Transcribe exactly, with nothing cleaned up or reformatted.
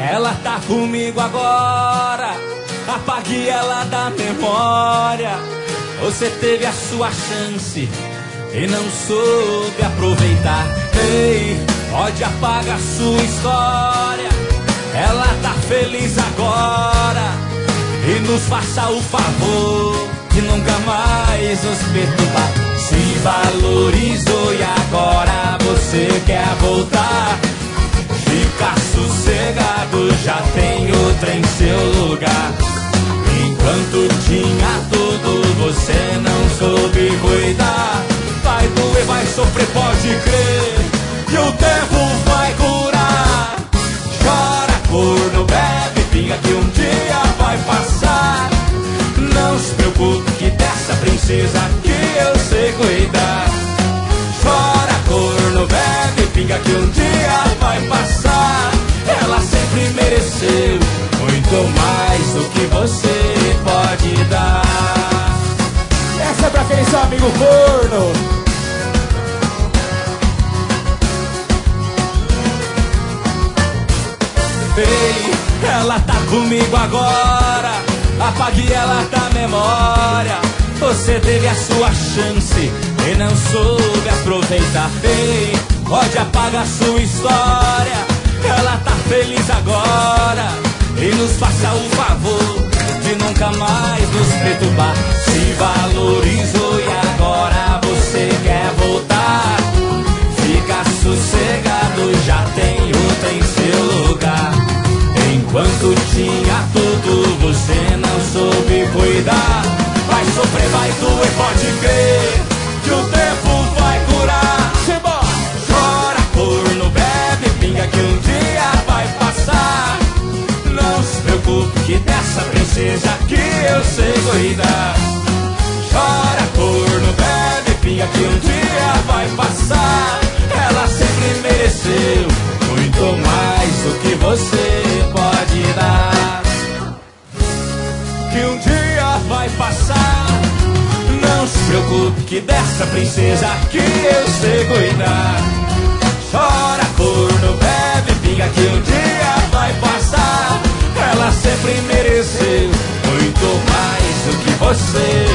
Ela tá comigo agora, apague ela da memória. Você teve a sua chance e não soube aproveitar. Ei, pode apagar sua história. Ela tá feliz agora e nos faça o favor de nunca mais nos perturbar. Se valorizou e agora você quer voltar. Fica sossegado, já tem outra em seu lugar. Enquanto tinha tudo, você não soube cuidar. Vai doer, vai sofrer, pode crer, e o tempo vai curar. Chora, corno, bebe, pinga, que um dia vai passar. Não se preocupe que dessa princesa que eu sei cuidar. Chora, corno, bebe, pinga, que um dia vai passar. Ela sempre mereceu muito mais do que você pode dar. Essa é pra quem é seu amigo corno. Ei, ela tá comigo agora, apague ela da memória. Você teve a sua chance e não soube aproveitar. Ei, pode apagar sua história. Ela tá feliz agora e nos faça o favor de nunca mais nos perturbar. Se valorizou e agora você quer voltar. Fica sossegado, já tem outra em seu lugar. Enquanto tinha tudo, você não soube cuidar. Vai sofrer, vai doer, pode crer, que o tempo vai curar. Chora, corno, bebe, pinga, que um dia vai passar. Não se preocupe que dessa princesa que eu sei cuidar. Chora, corno, bebe, pinga, que um dia vai passar. Ela sempre mereceu muito mais do que você pode dar. Que um dia vai passar. Não se preocupe que dessa princesa que eu sei cuidar. Chora, corno, bebe, pinga, que um dia vai passar. Ela sempre mereceu muito mais do que você